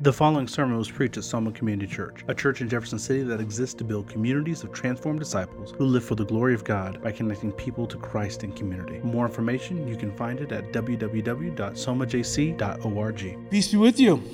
The following sermon was preached at Soma Community Church, a church in Jefferson City that exists to build communities of transformed disciples who live for the glory of God by connecting people to Christ in community. For more information, you can find it at www.somajc.org. Peace be with you.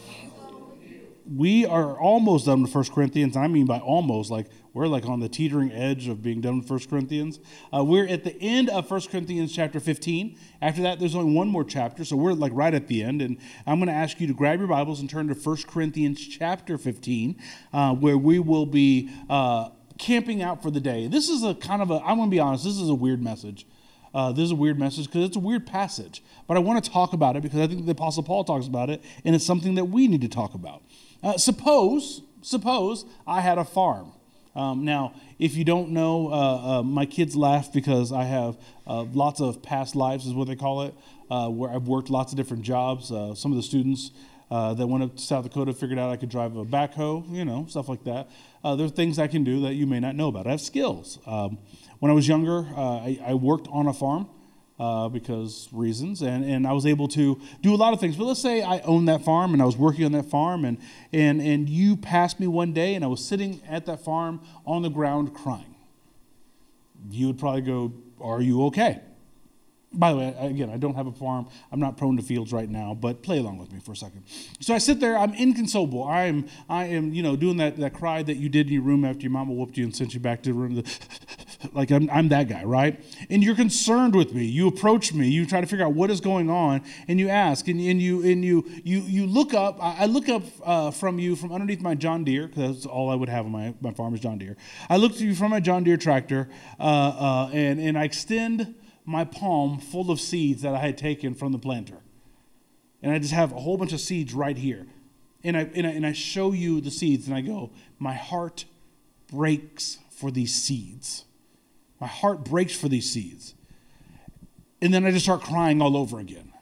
We are almost done with 1 Corinthians. I mean by almost, like we're like on the teetering edge of being done with 1 Corinthians. We're at the end of 1 Corinthians chapter 15. After that, there's only one more chapter, so we're like right at the end. And I'm going to ask you to grab your Bibles and turn to 1 Corinthians chapter 15, where we will be camping out for the day. This is I'm going to be honest, this is a weird message. This is a weird message because it's a weird passage. But I want to talk about it because I think the Apostle Paul talks about it, and it's something that we need to talk about. Suppose I had a farm. Now, if you don't know, my kids laugh because I have lots of past lives, is what they call it, where I've worked lots of different jobs. Some of the students that went up to South Dakota figured out I could drive a backhoe, stuff like that. There are things I can do that you may not know about. I have skills. When I was younger, I worked on a farm. Because reasons, and I was able to do a lot of things. But let's say I owned that farm and I was working on that farm, and you passed me one day and I was sitting at that farm on the ground crying. You would probably go, "Are you okay?" By the way, again, I don't have a farm. I'm not prone to fields right now, but play along with me for a second. So I sit there. I'm inconsolable. I am, doing that cry that you did in your room after your mama whooped you and sent you back to the room. Like I'm that guy, right? And you're concerned with me. You approach me. You try to figure out what is going on, and you ask, and you look up. I look up from underneath my John Deere, because that's all I would have on my farm is John Deere. I look to you from my John Deere tractor, and I extend my palm full of seeds that I had taken from the planter, and I just have a whole bunch of seeds right here, and I show you the seeds, and I go, my heart breaks for these seeds. My heart breaks for these seeds. And then I just start crying all over again.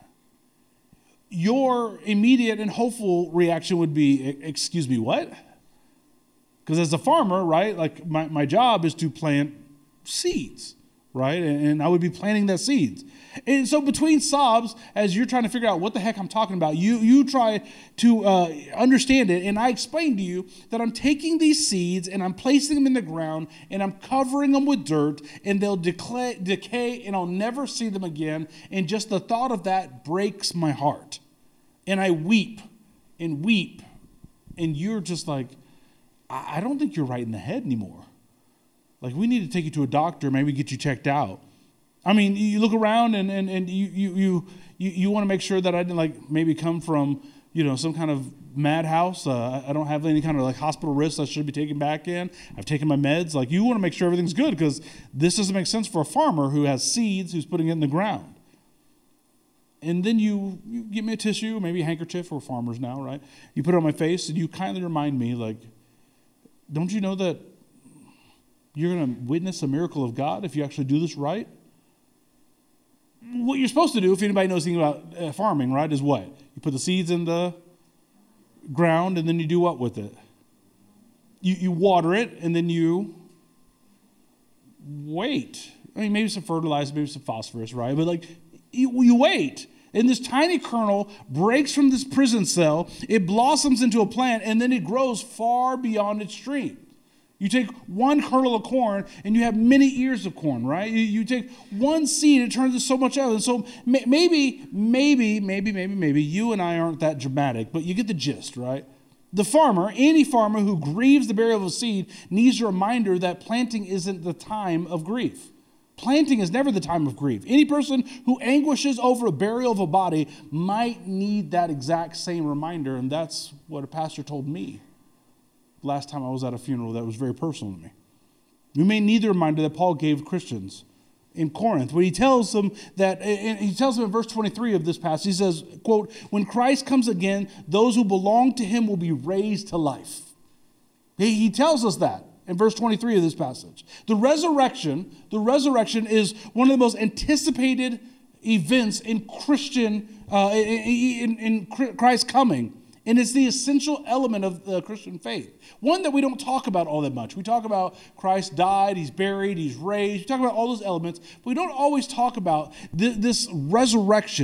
Your immediate and hopeful reaction would be, "Excuse me, what?" Because as a farmer, right, like my job is to plant seeds, right? And I would be planting that seeds. And so between sobs, as you're trying to figure out what the heck I'm talking about, you try to understand it, and I explain to you that I'm taking these seeds and I'm placing them in the ground and I'm covering them with dirt, and they'll decay and I'll never see them again, and just the thought of that breaks my heart. And I weep, and you're just like, I don't think you're right in the head anymore. Like, we need to take you to a doctor, maybe get you checked out. I mean, you look around and you want to make sure that I didn't maybe come from, some kind of madhouse. I don't have any kind of hospital risks I should be taken back in. I've taken my meds. You want to make sure everything's good, because this doesn't make sense for a farmer who has seeds, who's putting it in the ground. And then you get me a tissue, maybe a handkerchief. We're farmers now, right? You put it on my face and you kindly remind me, don't you know that you're going to witness a miracle of God if you actually do this right? What you're supposed to do, if anybody knows anything about farming, right, is what? You put the seeds in the ground, and then you do what with it? You water it, and then you wait. I mean, maybe some fertilizer, maybe some phosphorus, right? But you wait. And this tiny kernel breaks from this prison cell, it blossoms into a plant, and then it grows far beyond its stream. You take one kernel of corn and you have many ears of corn, right? You take one seed, it turns into so much else. And so maybe you and I aren't that dramatic, but you get the gist, right? The farmer, any farmer who grieves the burial of a seed, needs a reminder that planting isn't the time of grief. Planting is never the time of grief. Any person who anguishes over a burial of a body might need that exact same reminder, and that's what a pastor told me last time I was at a funeral that was very personal to me. We may need the reminder that Paul gave Christians in Corinth, when he tells them in verse 23 of this passage, he says, quote, "When Christ comes again, those who belong to him will be raised to life." He tells us that in verse 23 of this passage. The resurrection is one of the most anticipated events in in Christ's coming. And it's the essential element of the Christian faith. One that we don't talk about all that much. We talk about Christ died, he's buried, he's raised. We talk about all those elements, but we don't always talk about this resurrection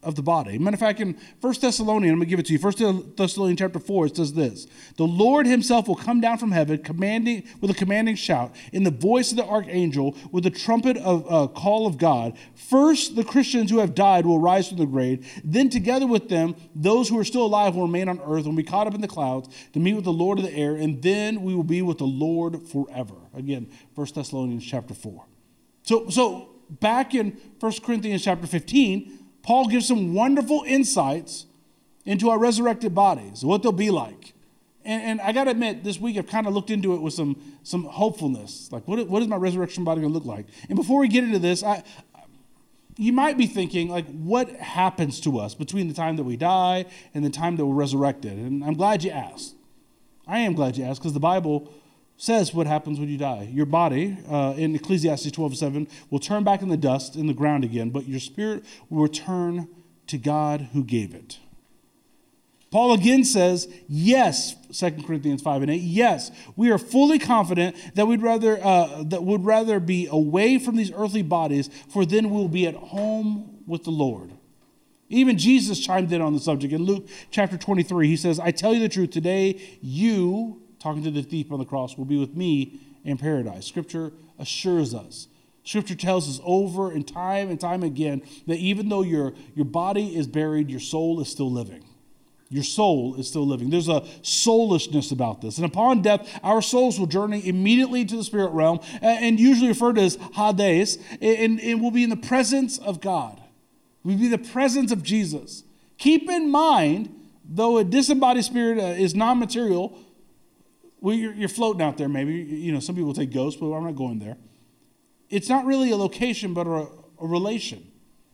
of the body. Matter of fact, in 1 Thessalonians, I'm going to give it to you. 1 Thessalonians chapter 4, it says this. The Lord himself will come down from heaven with a commanding shout, in the voice of the archangel, with the trumpet of call of God. First, the Christians who have died will rise from the grave. Then together with them, those who are still alive will remain on earth and will be caught up in the clouds to meet with the Lord of the air. And then we will be with the Lord forever. Again, 1 Thessalonians chapter 4. So back in 1 Corinthians chapter 15, Paul gives some wonderful insights into our resurrected bodies, what they'll be like. And I got to admit, this week I've kind of looked into it with some hopefulness. Like, what is my resurrection body going to look like? And before we get into this, you might be thinking, like, what happens to us between the time that we die and the time that we're resurrected? And I'm glad you asked. I am glad you asked, because the Bible says what happens when you die. Your body, in Ecclesiastes 12:7, will turn back in the dust, in the ground again, but your spirit will return to God who gave it. Paul again says, yes, 2 Corinthians 5:8, yes, we are fully confident that would rather be away from these earthly bodies, for then we'll be at home with the Lord. Even Jesus chimed in on the subject. In Luke chapter 23, he says, I tell you the truth, today you, talking to the thief on the cross, will be with me in paradise. Scripture assures us. Scripture tells us over and time again that even though your body is buried, your soul is still living. Your soul is still living. There's a soulishness about this. And upon death, our souls will journey immediately to the spirit realm, and usually referred to as Hades, and will be in the presence of God. We'll be in the presence of Jesus. Keep in mind, though a disembodied spirit is non-material, well, you're floating out there maybe. Some people take ghosts, but I'm not going there. It's not really a location, but a relation.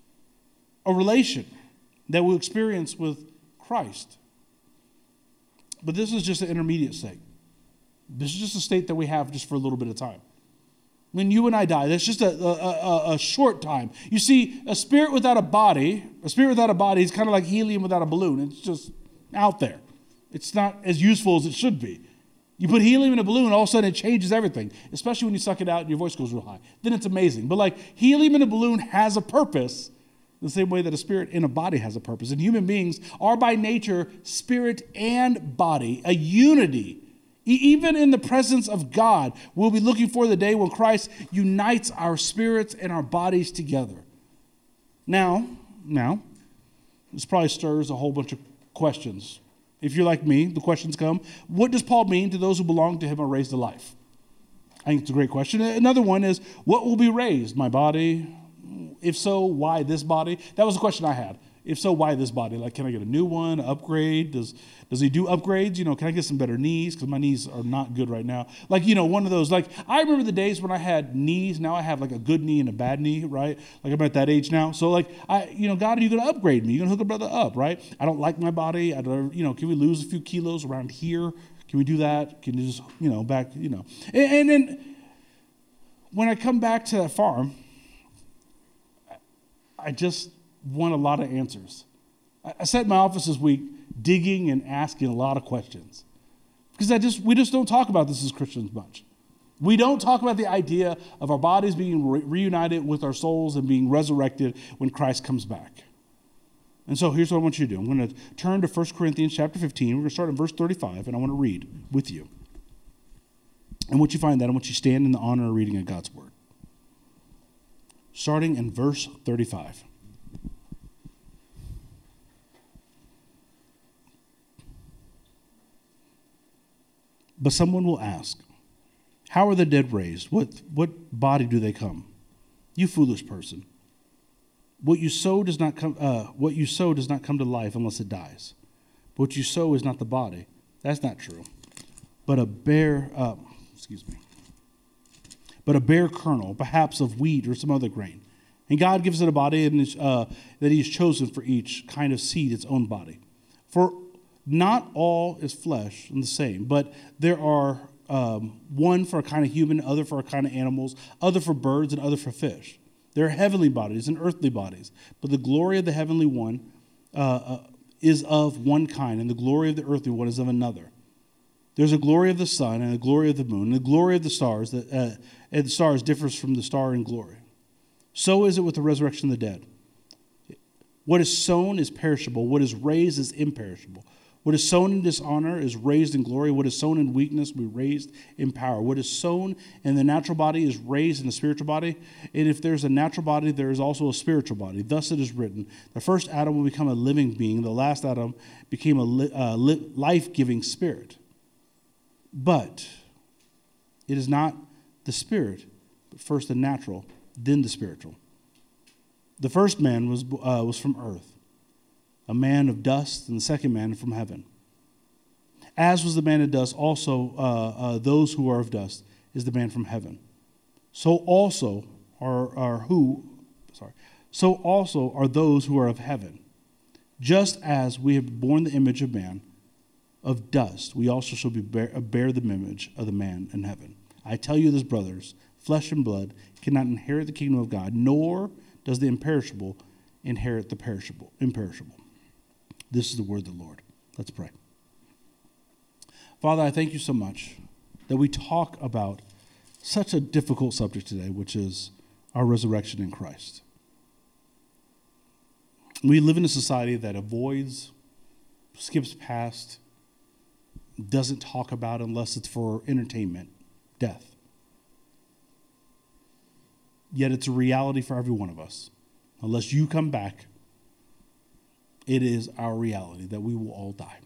A relation that we'll experience with Christ. But this is just an intermediate state. This is just a state that we have just for a little bit of time. When you and I die, that's just a short time. You see, a spirit without a body is kind of like helium without a balloon. It's just out there. It's not as useful as it should be. You put helium in a balloon, all of a sudden it changes everything, especially when you suck it out and your voice goes real high. Then it's amazing. But like helium in a balloon has a purpose the same way that a spirit in a body has a purpose. And human beings are by nature spirit and body, a unity. Even in the presence of God, we'll be looking for the day when Christ unites our spirits and our bodies together. Now, this probably stirs a whole bunch of questions. If you're like me, the questions come, what does Paul mean to those who belong to him are raised to life? I think it's a great question. Another one is, what will be raised? My body? If so, why this body? That was a question I had. If so, why this body? Like, can I get a new one, upgrade? Does he do upgrades? Can I get some better knees? Because my knees are not good right now. Like, one of those. Like, I remember the days when I had knees. Now I have like a good knee and a bad knee, right? Like, I'm at that age now. So like, God, are you going to upgrade me? You're going to hook a brother up, right? I don't like my body. Can we lose a few kilos around here? Can we do that? Can you just, back, And then when I come back to that farm, I just want a lot of answers. I sat in my office this week digging and asking a lot of questions because we just don't talk about this as Christians much. We don't talk about the idea of our bodies being reunited with our souls and being resurrected when Christ comes back. And so here's what I want you to do. I'm going to turn to 1 Corinthians chapter 15. We're going to start in verse 35, and I want to read with you. And once you find that, I want you to stand in the honor of reading of God's word. Starting in verse 35. But someone will ask, how are the dead raised? What body do they come? You foolish person. What you sow does not come to life unless it dies. What you sow is not the body. That's not true. But a bare kernel, perhaps of wheat or some other grain. And God gives it a body and that he has chosen for each kind of seed its own body. For not all is flesh and the same, but there are one for a kind of human, other for a kind of animals, other for birds, and other for fish. There are heavenly bodies and earthly bodies, but the glory of the heavenly one is of one kind, and the glory of the earthly one is of another. There's a glory of the sun and a glory of the moon, and the glory of the stars, and the stars differs from the star in glory. So is it with the resurrection of the dead. What is sown is perishable. What is raised is imperishable. What is sown in dishonor is raised in glory. What is sown in weakness will be raised in power. What is sown in the natural body is raised in the spiritual body. And if there's a natural body, there is also a spiritual body. Thus it is written, the first Adam will become a living being. The last Adam became a life-giving spirit. But it is not the spirit, but first the natural, then the spiritual. The first man was from earth, a man of dust, and the second man from heaven. As was the man of dust, also those who are of dust is the man from heaven. So also are those who are of heaven. Just as we have borne the image of man of dust, we also shall bear the image of the man in heaven. I tell you this, brothers, flesh and blood cannot inherit the kingdom of God, nor does the imperishable inherit the imperishable. This is the word of the Lord. Let's pray. Father, I thank you so much that we talk about such a difficult subject today, which is our resurrection in Christ. We live in a society that avoids, skips past, doesn't talk about unless it's for entertainment, death. Yet it's a reality for every one of us. Unless you come back, it is our reality that we will all die.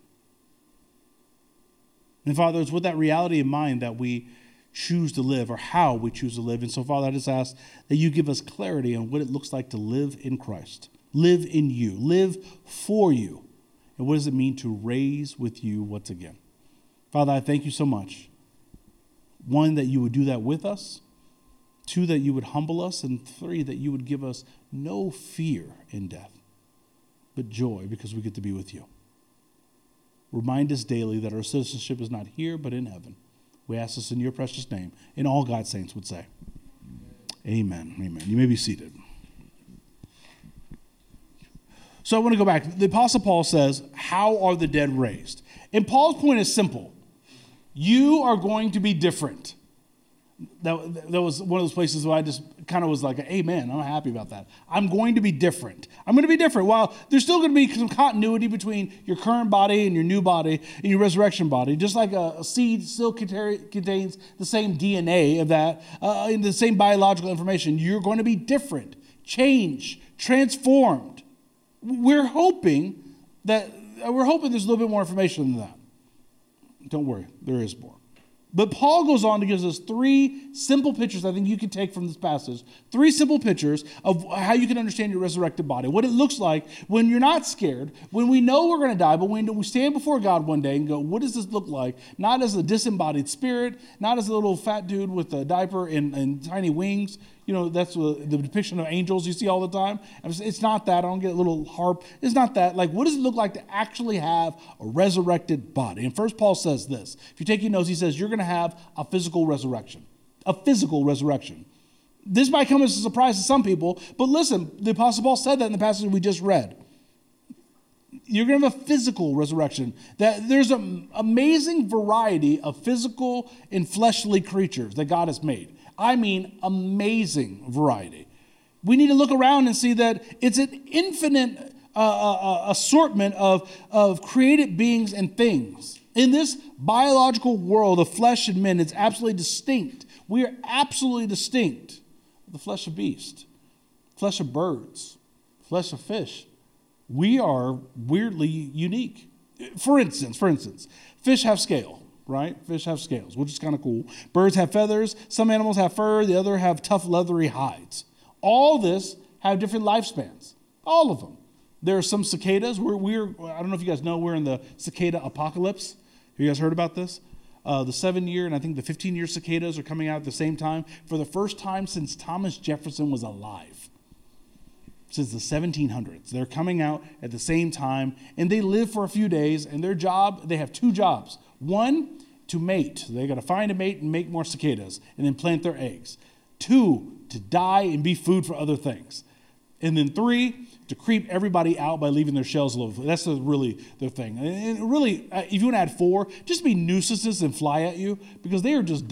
And Father, it's with that reality in mind that we choose to live, or how we choose to live. And so, Father, I just ask that you give us clarity on what it looks like to live in Christ, live in you, live for you. And what does it mean to raise with you once again? Father, I thank you so much. One, that you would do that with us. Two, that you would humble us. And three, that you would give us no fear in death, but joy because we get to be with you. Remind us daily that our citizenship is not here, but in heaven. We ask this in your precious name. And all God's saints would say, amen. Amen. You may be seated. So I want to go back. The Apostle Paul says, how are the dead raised? And Paul's point is simple. You are going to be different. That was one of those places where I just kind of was like, amen, I'm happy about that. I'm going to be different. I'm going to be different. While there's still going to be some continuity between your current body and your new body and your resurrection body, just like a seed still contains the same DNA of that, and the same biological information, you're going to be different, changed, transformed. We're hoping there's a little bit more information than that. Don't worry, there is more. But Paul goes on to give us three simple pictures I think you can take from this passage. Three simple pictures of how you can understand your resurrected body. What it looks like when you're not scared, when we know we're going to die, but when we stand before God one day and go, what does this look like? Not as a disembodied spirit, not as a little fat dude with a diaper and tiny wings. You know, that's the depiction of angels you see all the time. It's not that. I don't get a little harp. It's not that. Like, what does it look like to actually have a resurrected body? And first Paul says this. If you take your notes, he says, you're going to have a physical resurrection. A physical resurrection. This might come as a surprise to some people, but listen, the Apostle Paul said that in the passage we just read. You're going to have a physical resurrection. That there's an amazing variety of physical and fleshly creatures that God has made. I mean, amazing variety. We need to look around and see that it's an infinite assortment of created beings and things. In this biological world of flesh and men, it's absolutely distinct. We are absolutely distinct. The flesh of beasts, flesh of birds, flesh of fish. We are weirdly unique. For instance, fish have scale. Right? Fish have scales, which is kind of cool. Birds have feathers. Some animals have fur. The other have tough, leathery hides. All this have different lifespans. All of them. There are some cicadas. I don't know if you guys know, we're in the cicada apocalypse. Have you guys heard about this? The 7-year and I think the 15-year cicadas are coming out at the same time for the first time since Thomas Jefferson was alive. Since the 1700s. They're coming out at the same time, and they live for a few days, and they have two jobs. One, to mate. They got to find a mate and make more cicadas and then plant their eggs. 2, to die and be food for other things. And then 3, to creep everybody out by leaving their shells a little. That's really their thing. And really, if you want to add 4, just be nuisances and fly at you because they are just dumb.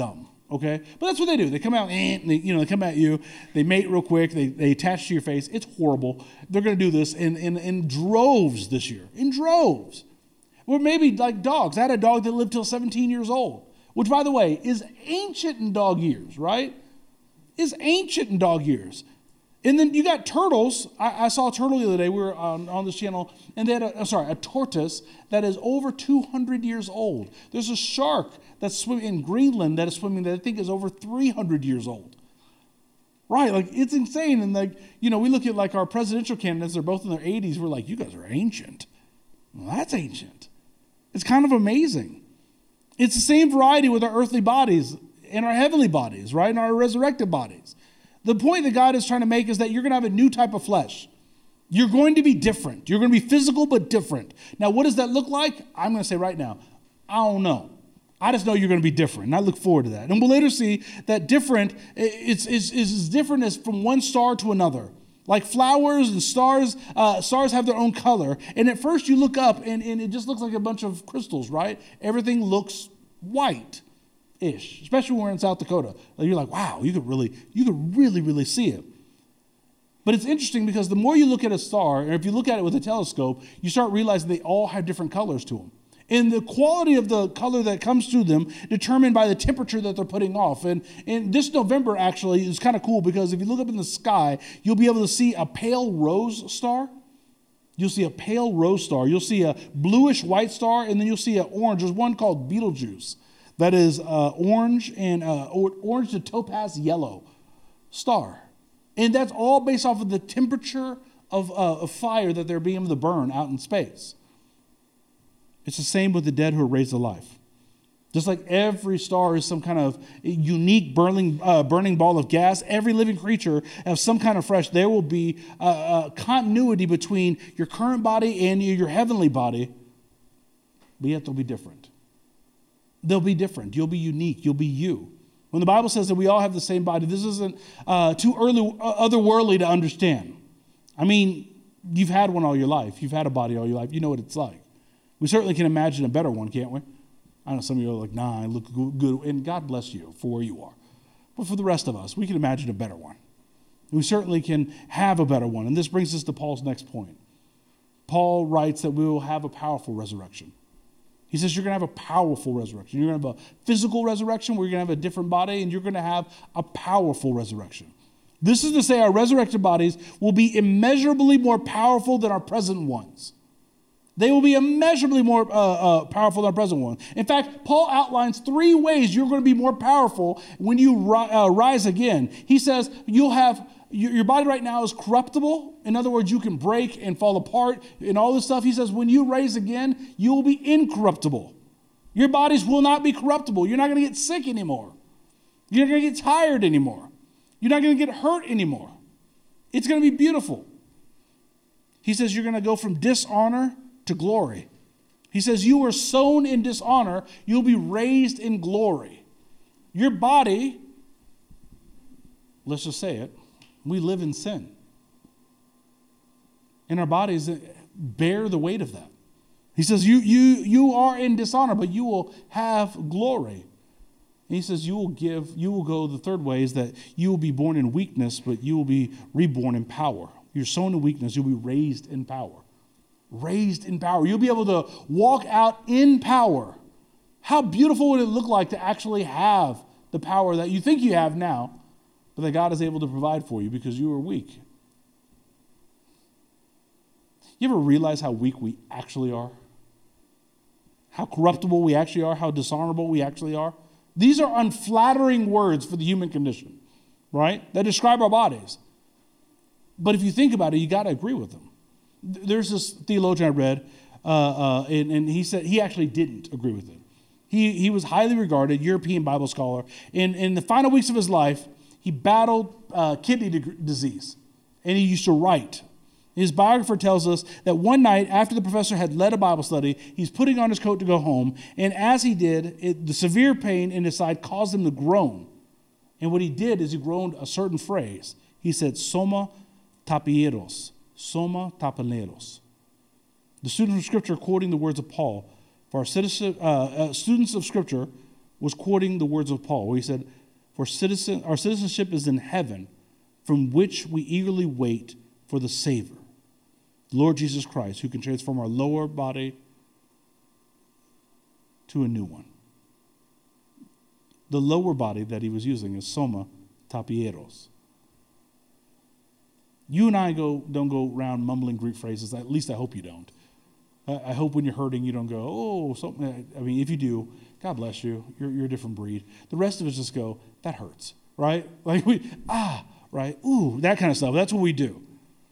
okay? But that's what they do. They come out, and they come at you. They mate real quick. They attach to your face. It's horrible. They're going to do this in droves this year, in droves. Or maybe like dogs. I had a dog that lived till 17 years old, which, by the way, is ancient in dog years, right? Is ancient in dog years. And then you got turtles. I saw a turtle the other day. We were on this channel, and they had a tortoise that is over 200 years old. There's a shark that's swimming in Greenland that I think is over 300 years old. Right, like it's insane. And we look at like our presidential candidates, they're both in their 80s. We're like, you guys are ancient. Well, that's ancient. It's kind of amazing. It's the same variety with our earthly bodies and our heavenly bodies, right? And our resurrected bodies. The point that God is trying to make is that you're going to have a new type of flesh. You're going to be different. You're going to be physical but different. Now, what does that look like? I'm going to say right now, I don't know. I just know you're going to be different, and I look forward to that. And we'll later see that different is as different as from one star to another. Like flowers and stars, stars have their own color. And at first you look up, and it just looks like a bunch of crystals, right? Everything looks white-ish, especially when we're in South Dakota. You're like, wow, you could really, really see it. But it's interesting because the more you look at a star, or if you look at it with a telescope, you start realizing they all have different colors to them. And the quality of the color that comes through them determined by the temperature that they're putting off. And this November actually is kind of cool because if you look up in the sky, you'll be able to see a pale rose star. You'll see a pale rose star. You'll see a bluish white star, and then you'll see an orange. There's one called Betelgeuse that is orange and orange to topaz yellow star. And that's all based off of the temperature of fire that they're being able to burn out in space. It's the same with the dead who are raised to life. Just like every star is some kind of unique burning ball of gas, every living creature has some kind of fresh. There will be a continuity between your current body and your heavenly body, but yet they'll be different. They'll be different. You'll be unique. You'll be you. When the Bible says that we all have the same body, this isn't too otherworldly to understand. I mean, you've had one all your life. You've had a body all your life. You know what it's like. We certainly can imagine a better one, can't we? I know some of you are like, nah, I look good, and God bless you for where you are. But for the rest of us, we can imagine a better one. We certainly can have a better one. And this brings us to Paul's next point. Paul writes that we will have a powerful resurrection. He says you're going to have a powerful resurrection. You're going to have a physical resurrection where you're going to have a different body, and you're going to have a powerful resurrection. This is to say our resurrected bodies will be immeasurably more powerful than our present ones. They will be immeasurably more powerful than our present one. In fact, Paul outlines 3 ways you're going to be more powerful when you rise again. He says you'll have, your body right now is corruptible. In other words, you can break and fall apart and all this stuff. He says when you rise again, you will be incorruptible. Your bodies will not be corruptible. You're not going to get sick anymore. You're not going to get tired anymore. You're not going to get hurt anymore. It's going to be beautiful. He says you're going to go from dishonor to glory. He says you were sown in dishonor, you'll be raised in glory. Your body, let's just say it, we live in sin. And our bodies bear the weight of that. He says you are in dishonor, but you will have glory. And he says you will go, the third way is that you will be born in weakness, but you will be reborn in power. You're sown in weakness, you'll be raised in power. Raised in power. You'll be able to walk out in power. How beautiful would it look like to actually have the power that you think you have now, but that God is able to provide for you because you are weak? You ever realize how weak we actually are? How corruptible we actually are? How dishonorable we actually are? These are unflattering words for the human condition, right? That describe our bodies. But if you think about it, you got to agree with them. There's this theologian I read, and he said he actually didn't agree with it. He was highly regarded, European Bible scholar. In the final weeks of his life, he battled kidney disease, and he used to write. His biographer tells us that one night after the professor had led a Bible study, he's putting on his coat to go home, and as he did, the severe pain in his side caused him to groan. And what he did is he groaned a certain phrase. He said, "Soma tapieros." Soma tapaneros. The student of Scripture quoting the words of Paul, for our students of Scripture was quoting the words of Paul, where he said, For our citizenship is in heaven, from which we eagerly wait for the Savior, the Lord Jesus Christ, who can transform our lower body to a new one. The lower body that he was using is soma tapieros. You and I don't go around mumbling Greek phrases. At least I hope you don't. I hope when you're hurting, you don't go, oh, something. I mean, if you do, God bless you. You're a different breed. The rest of us just go, that hurts, right? Like right? Ooh, that kind of stuff. That's what we do.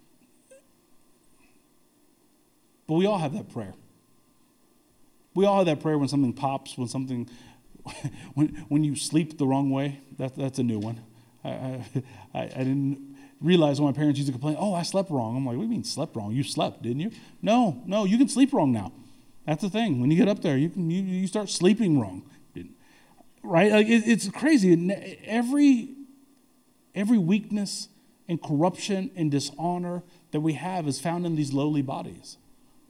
But we all have that prayer. We all have that prayer when something pops, when you sleep the wrong way. That's a new one. I didn't realize when my parents used to complain, oh, I slept wrong. I'm like, what do you mean slept wrong? You slept, didn't you? No, you can sleep wrong now. That's the thing. When you get up there, you start sleeping wrong. Right? Like it's crazy. Every weakness and corruption and dishonor that we have is found in these lowly bodies.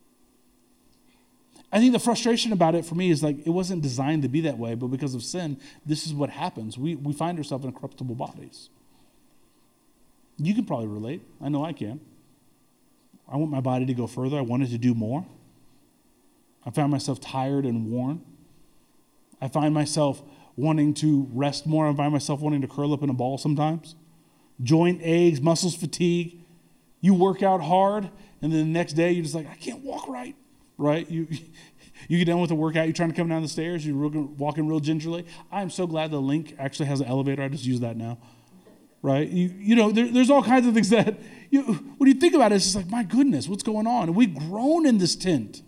I think the frustration about it for me is like it wasn't designed to be that way, but because of sin, this is what happens. We find ourselves in corruptible bodies. You can probably relate. I know I can. I want my body to go further. I wanted to do more. I found myself tired and worn. I find myself wanting to rest more. I find myself wanting to curl up in a ball sometimes. Joint aches, muscles fatigue. You work out hard, and then the next day you're just like, I can't walk right. Right? You get done with the workout, you're trying to come down the stairs, you're walking real gingerly. I'm so glad the Link actually has an elevator. I just use that now. Right? There's all kinds of things that, when you think about it, it's just like, my goodness, what's going on? And we've grown in this tent.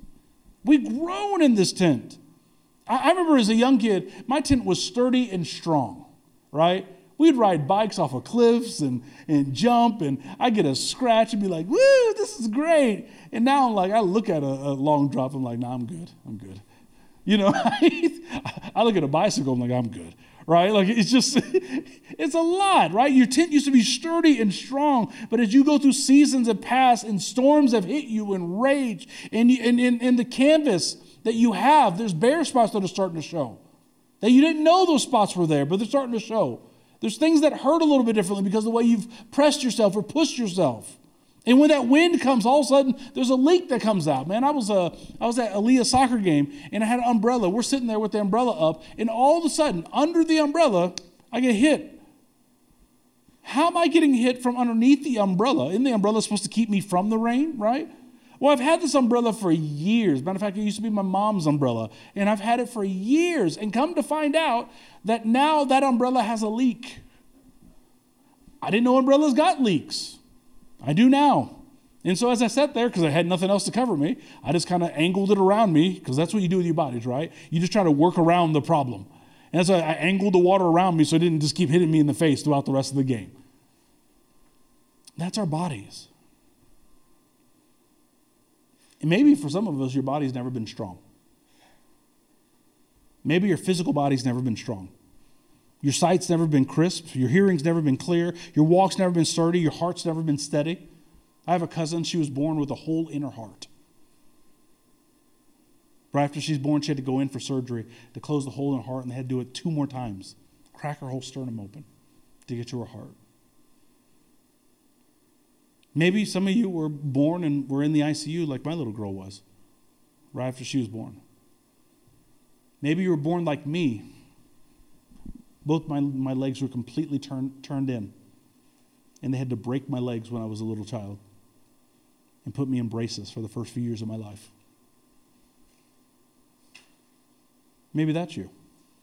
I remember as a young kid, my tent was sturdy and strong, right? We'd ride bikes off of cliffs and jump, and I'd get a scratch and be like, woo, this is great. And now I'm like, I look at a long drop, I'm like, nah, I'm good. I look at a bicycle, I'm like, I'm good, right? Like, it's a lot, right? Your tent used to be sturdy and strong, but as you go through seasons that pass and storms have hit you and rage, and the canvas that you have, there's bare spots that are starting to show. That you didn't know those spots were there, but they're starting to show. There's things that hurt a little bit differently because of the way you've pressed yourself or pushed yourself. And when that wind comes, all of a sudden, there's a leak that comes out. Man, I was at Aaliyah soccer game, and I had an umbrella. We're sitting there with the umbrella up, and all of a sudden, under the umbrella, I get hit. How am I getting hit from underneath the umbrella? Isn't the umbrella supposed to keep me from the rain, right? Well, I've had this umbrella for years. Matter of fact, it used to be my mom's umbrella, and I've had it for years. And come to find out that now that umbrella has a leak. I didn't know umbrellas got leaks. I do now. And so as I sat there, because I had nothing else to cover me, I just kind of angled it around me, because that's what you do with your bodies, right? You just try to work around the problem. And so I angled the water around me so it didn't just keep hitting me in the face throughout the rest of the game. That's our bodies. And maybe for some of us, your body's never been strong. Maybe your physical body's never been strong. Your sight's never been crisp. Your hearing's never been clear. Your walk's never been sturdy. Your heart's never been steady. I have a cousin, she was born with a hole in her heart. Right after she's born, she had to go in for surgery to close the hole in her heart, and they had to do it 2 more times. Crack her whole sternum open to get to her heart. Maybe some of you were born and were in the ICU like my little girl was, right after she was born. Maybe you were born like me. Both my legs were completely turned in, and they had to break my legs when I was a little child and put me in braces for the first few years of my life. Maybe that's you.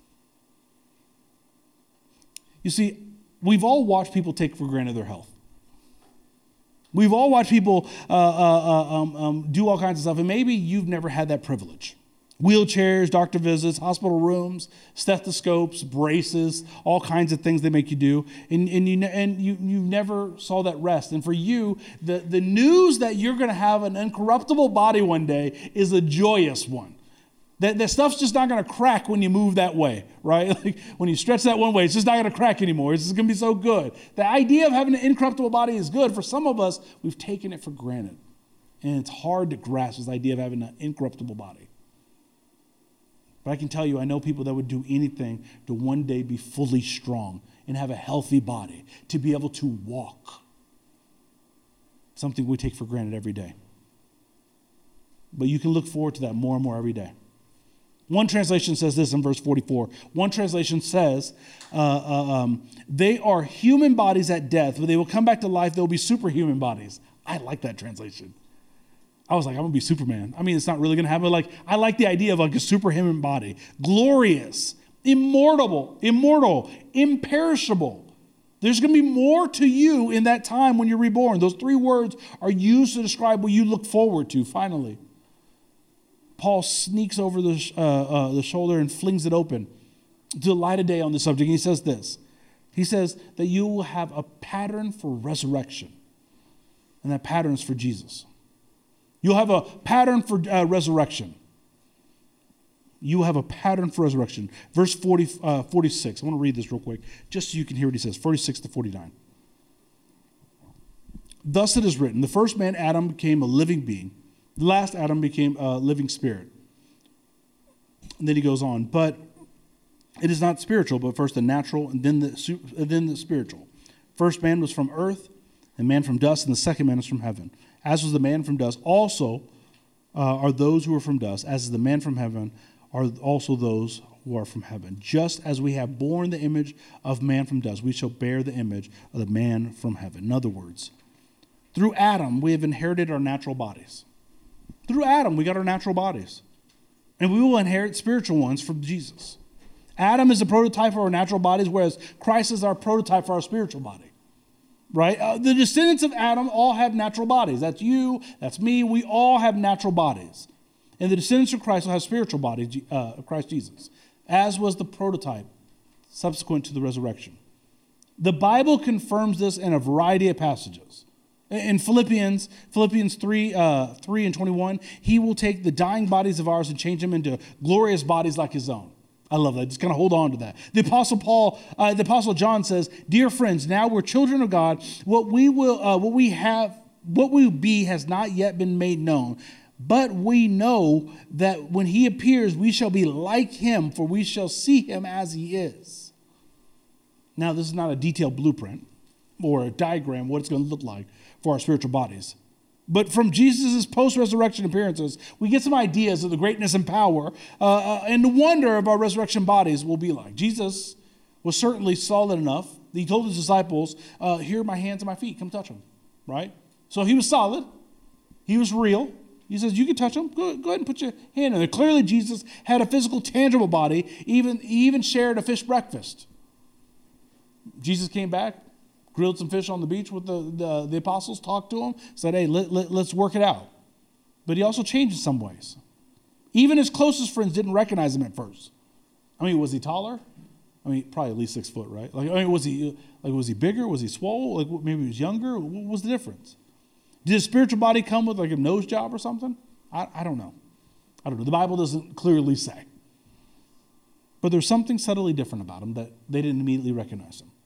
You see, we've all watched people take for granted their health. We've all watched people do all kinds of stuff, and maybe you've never had that privilege. Wheelchairs, doctor visits, hospital rooms, stethoscopes, braces, all kinds of things they make you do, and you never saw that rest. And for you, the news that you're going to have an incorruptible body one day is a joyous one. That stuff's just not going to crack when you move that way, right? Like when you stretch that one way, it's just not going to crack anymore. It's just going to be so good. The idea of having an incorruptible body is good. For some of us, we've taken it for granted. And it's hard to grasp this idea of having an incorruptible body. But I can tell you, I know people that would do anything to one day be fully strong and have a healthy body, to be able to walk. Something we take for granted every day. But you can look forward to that more and more every day. One translation says this in verse 44. One translation says, they are human bodies at death, but they will come back to life. They will be superhuman bodies. I like that translation. I was like, I'm going to be Superman. I mean, it's not really going to happen. Like, I like the idea of like a superhuman body. Glorious, immortal, imperishable. There's going to be more to you in that time when you're reborn. Those three words are used to describe what you look forward to, finally. Paul sneaks over the shoulder and flings it open to the light of day on the subject. He says this. He says that you will have a pattern for resurrection. And that pattern is for Jesus. You'll have a pattern for resurrection. You will have a pattern for resurrection. Verse 46. I want to read this real quick, just so you can hear what he says. 46 to 49. Thus it is written, the first man, Adam, became a living being. The last Adam became a living spirit. And then he goes on, but it is not spiritual, but first the natural and then the spiritual. First man was from earth, and man from dust, and the second man is from heaven. As was the man from dust, also are those who are from dust. As is the man from heaven, are also those who are from heaven. Just as we have borne the image of man from dust, we shall bear the image of the man from heaven. In other words, through Adam, we have inherited our natural bodies. Through Adam, we got our natural bodies. And we will inherit spiritual ones from Jesus. Adam is the prototype for our natural bodies, whereas Christ is our prototype for our spiritual body. Right? The descendants of Adam all have natural bodies. That's you, that's me. We all have natural bodies. And the descendants of Christ will have spiritual bodies, Christ Jesus, as was the prototype subsequent to the resurrection. The Bible confirms this in a variety of passages. In Philippians 3 and 21, he will take the dying bodies of ours and change them into glorious bodies like his own. I love that. Just kind of hold on to that. The Apostle John says, "Dear friends, now we're children of God. What we be has not yet been made known. But we know that when he appears, we shall be like him, for we shall see him as he is." Now, this is not a detailed blueprint or a diagram what it's going to look like for our spiritual bodies. But from Jesus' post-resurrection appearances, we get some ideas of the greatness and power and the wonder of our resurrection bodies will be like. Jesus was certainly solid enough. He told his disciples, "Here are my hands and my feet. Come touch them." Right? So he was solid. He was real. He says, you can touch them. Go ahead and put your hand in there. Clearly, Jesus had a physical, tangible body. He even shared a fish breakfast. Jesus came back, grilled some fish on the beach with the apostles, talked to them, said, hey, let's work it out. But he also changed in some ways. Even his closest friends didn't recognize him at first. I mean, was he taller? I mean, probably at least 6 foot, right? Was he bigger? Was he swole? Maybe he was younger? What was the difference? Did his spiritual body come with like a nose job or something? I don't know. The Bible doesn't clearly say. But there's something subtly different about him that they didn't immediately recognize him.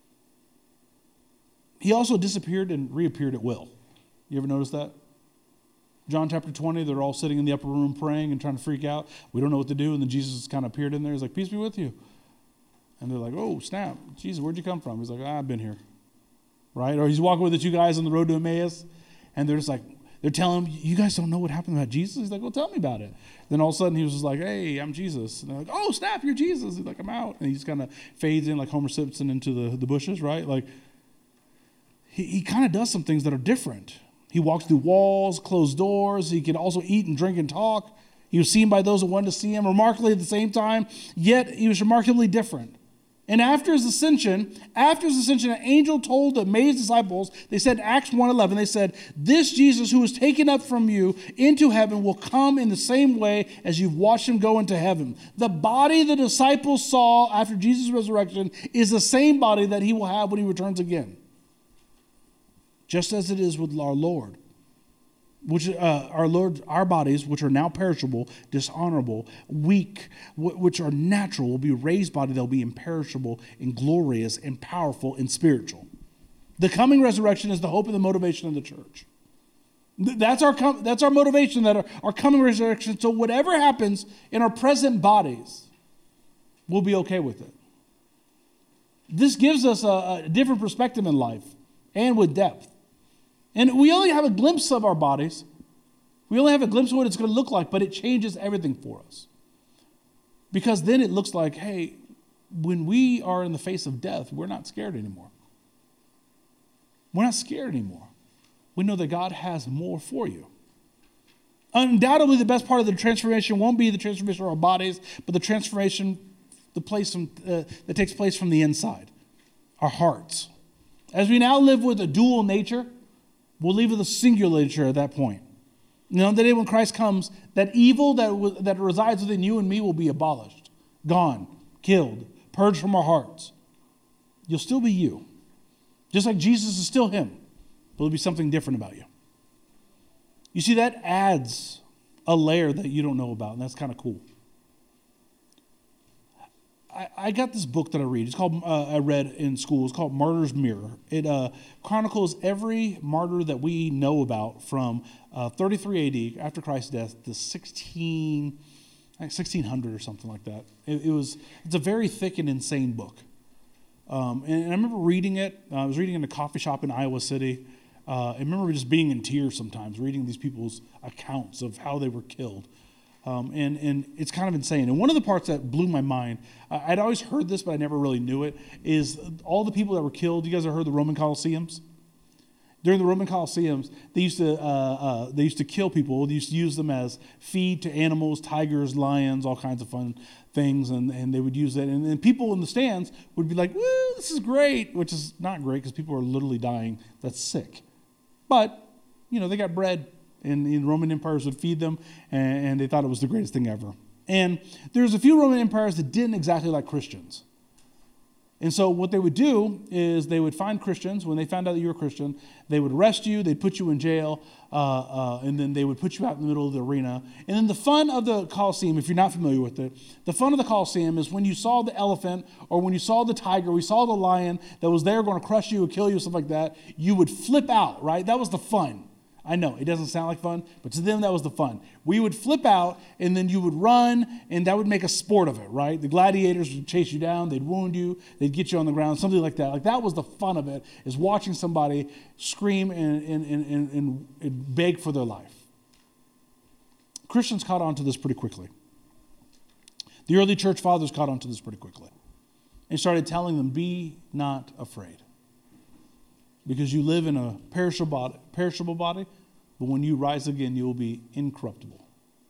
He also disappeared and reappeared at will. You ever notice that? John chapter 20, they're all sitting in the upper room praying and trying to freak out. We don't know what to do. And then Jesus kind of appeared in there. He's like, peace be with you. And they're like, oh, snap. Jesus, where'd you come from? He's like, I've been here. Right? Or he's walking with the two guys on the road to Emmaus. And they're just like, they're telling him, you guys don't know what happened about Jesus? He's like, well, tell me about it. Then all of a sudden he was just like, hey, I'm Jesus. And they're like, oh, snap, you're Jesus. He's like, I'm out. And he just kind of fades in like Homer Simpson into the bushes, right? Like, he kind of does some things that are different. He walks through walls, closed doors. He can also eat and drink and talk. He was seen by those who wanted to see him remarkably at the same time, yet he was remarkably different. And after his ascension, an angel told the amazed disciples, they said in Acts 1:11, they said, this Jesus who was taken up from you into heaven will come in the same way as you've watched him go into heaven. The body the disciples saw after Jesus' resurrection is the same body that he will have when he returns again. Just as it is with our Lord. Our bodies, which are now perishable, dishonorable, weak, which are natural, will be raised body. They'll be imperishable and glorious and powerful and spiritual. The coming resurrection is the hope and the motivation of the church. That's our motivation, that our coming resurrection. So whatever happens in our present bodies, we'll be okay with it. This gives us a different perspective in life and with depth. And we only have a glimpse of our bodies. We only have a glimpse of what it's going to look like, but it changes everything for us. Because then it looks like, hey, when we are in the face of death, we're not scared anymore. We're not scared anymore. We know that God has more for you. Undoubtedly, the best part of the transformation won't be the transformation of our bodies, but the transformation, that takes place from the inside, our hearts. As we now live with a dual nature, we'll live with a singular nature at that point. You know, the day when Christ comes, that evil that resides within you and me will be abolished, gone, killed, purged from our hearts. You'll still be you. Just like Jesus is still him, but there'll be something different about you. You see, that adds a layer that you don't know about, and that's kind of cool. I got this book that I read. It's called, I read in school. It's called Martyr's Mirror. It chronicles every martyr that we know about from 33 AD, after Christ's death, to 1600 or something like that. It's a very thick and insane book. And I remember reading it. I was reading it in a coffee shop in Iowa City. I remember just being in tears sometimes, reading these people's accounts of how they were killed. And it's kind of insane. And one of the parts that blew my mind, I'd always heard this, but I never really knew it, is all the people that were killed. You guys have heard the Roman Colosseums? During the Roman Colosseums, they used to kill people. They used to use them as feed to animals, tigers, lions, all kinds of fun things, and they would use that. And people in the stands would be like, woo, this is great, which is not great because people are literally dying. That's sick. But, they got bread. And the Roman empires would feed them, and they thought it was the greatest thing ever. And there's a few Roman empires that didn't exactly like Christians. And so what they would do is they would find Christians. When they found out that you were a Christian, they would arrest you, they'd put you in jail, and then they would put you out in the middle of the arena. And then the fun of the Colosseum, if you're not familiar with it, the fun of the Colosseum is when you saw the elephant or when you saw the tiger, we saw the lion that was there going to crush you or kill you, stuff like that, you would flip out, right? That was the fun. I know, it doesn't sound like fun, but to them, that was the fun. We would flip out, and then you would run, and that would make a sport of it, right? The gladiators would chase you down, they'd wound you, they'd get you on the ground, something like that. Like, that was the fun of it, is watching somebody scream and beg for their life. Christians caught on to this pretty quickly. The early church fathers caught on to this pretty quickly and started telling them, be not afraid. Because you live in a perishable body, but when you rise again, you will be incorruptible.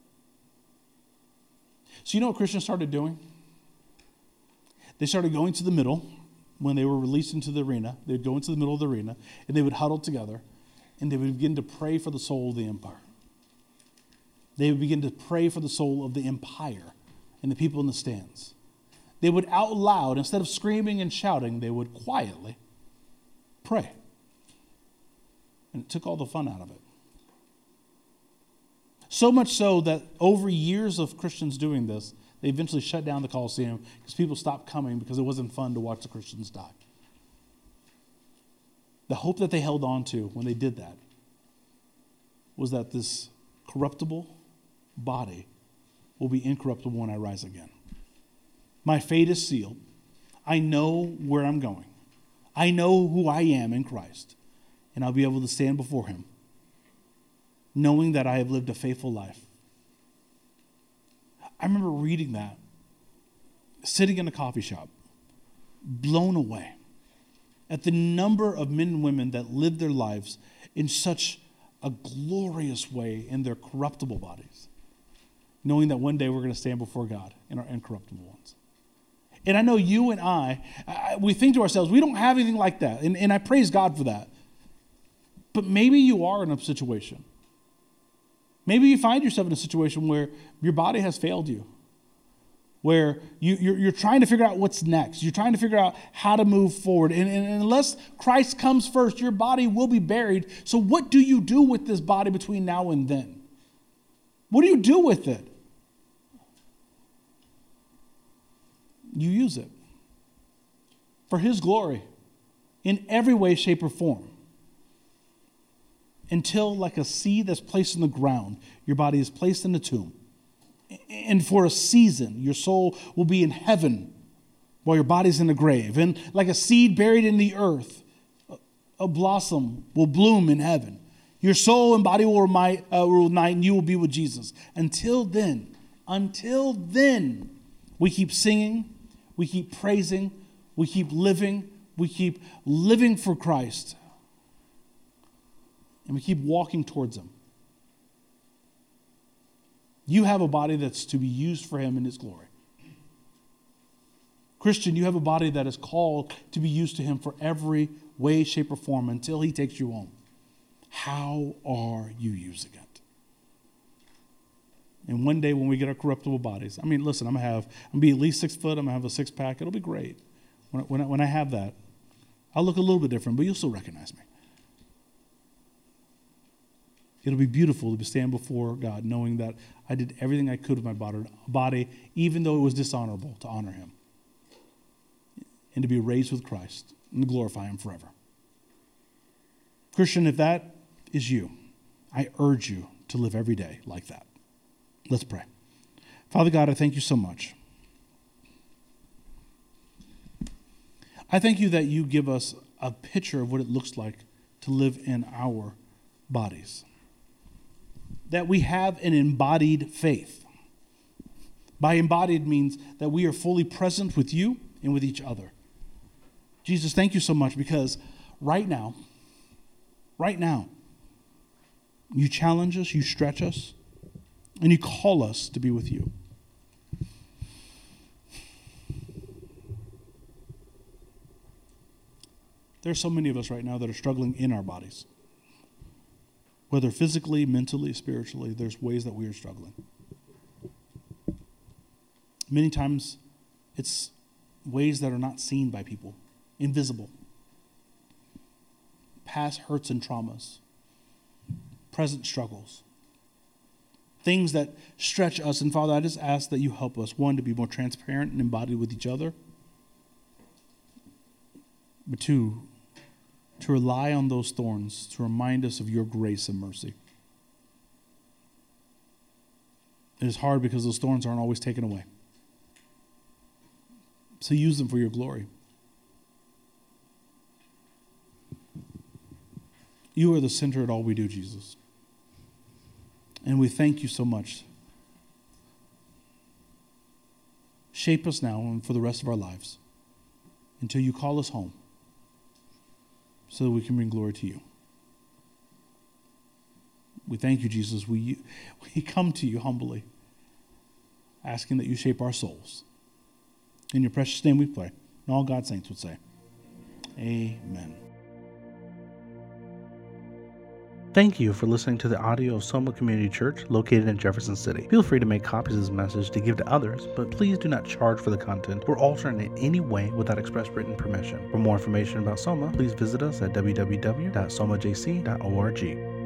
So you know what Christians started doing? They started going to the middle when they were released into the arena. They would go into the middle of the arena, and they would huddle together, and they would begin to pray for the soul of the empire. They would begin to pray for the soul of the empire and the people in the stands. They would out loud, instead of screaming and shouting, they would quietly pray. And it took all the fun out of it. So much so that over years of Christians doing this, they eventually shut down the Colosseum because people stopped coming because it wasn't fun to watch the Christians die. The hope that they held on to when they did that was that this corruptible body will be incorruptible when I rise again. My fate is sealed. I know where I'm going. I know who I am in Christ. And I'll be able to stand before him, knowing that I have lived a faithful life. I remember reading that, sitting in a coffee shop, blown away at the number of men and women that lived their lives in such a glorious way in their corruptible bodies, knowing that one day we're going to stand before God in our incorruptible ones. And I know you and I, we think to ourselves, we don't have anything like that. And I praise God for that. But maybe you are in a situation. Maybe you find yourself in a situation where your body has failed you, where you're trying to figure out what's next. You're trying to figure out how to move forward. And unless Christ comes first, your body will be buried. So what do you do with this body between now and then? What do you do with it? You use it for his glory in every way, shape, or form. Until, like a seed that's placed in the ground, your body is placed in the tomb. And for a season, your soul will be in heaven while your body's in the grave. And like a seed buried in the earth, a blossom will bloom in heaven. Your soul and body will unite and you will be with Jesus. Until then, we keep singing, we keep praising, we keep living for Christ. And we keep walking towards Him. You have a body that's to be used for Him in His glory. Christian, you have a body that is called to be used to Him for every way, shape, or form until He takes you home. How are you using it? And one day when we get our corruptible bodies, listen, I'm going to be at least 6 foot, I'm going to have a six-pack. It'll be great. When I have that, I'll look a little bit different, but you'll still recognize me. It'll be beautiful to stand before God knowing that I did everything I could with my body, even though it was dishonorable, to honor Him. And to be raised with Christ and to glorify Him forever. Christian, if that is you, I urge you to live every day like that. Let's pray. Father God, I thank you so much. I thank you that you give us a picture of what it looks like to live in our bodies. That we have an embodied faith. By embodied means that we are fully present with you and with each other. Jesus, thank you so much because right now, you challenge us, you stretch us, and you call us to be with you. There are so many of us right now that are struggling in our bodies. Whether physically, mentally, spiritually, there's ways that we are struggling. Many times, it's ways that are not seen by people, invisible. Past hurts and traumas, present struggles, things that stretch us. And Father, I just ask that you help us, one, to be more transparent and embodied with each other, but two, to rely on those thorns to remind us of your grace and mercy. It is hard because those thorns aren't always taken away. So use them for your glory. You are the center of all we do, Jesus. And we thank you so much. Shape us now and for the rest of our lives until you call us home so that we can bring glory to you. We thank you, Jesus. We come to you humbly, asking that you shape our souls. In your precious name we pray. And all God's saints would say, amen. Thank you for listening to the audio of Soma Community Church located in Jefferson City. Feel free to make copies of this message to give to others, but please do not charge for the content or alter it in any way without express written permission. For more information about Soma, please visit us at www.somajc.org.